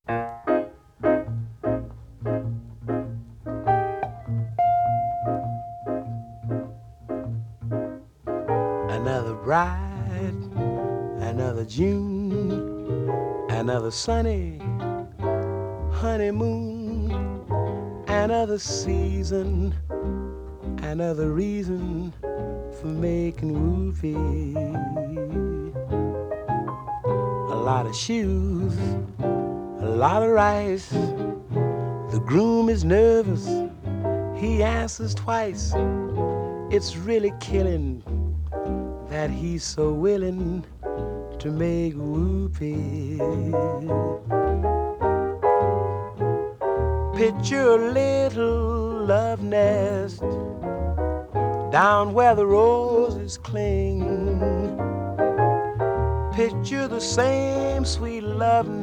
Another bright, another June, another sunny honeymoon, another season, another reason for making whoopee. A lot of shoes, a lot of rice. The groom is nervous, he answers twice. It's really killing that he's so willing to make whoopee. Picture a little love nest down where the roses cling. Picture the same sweet love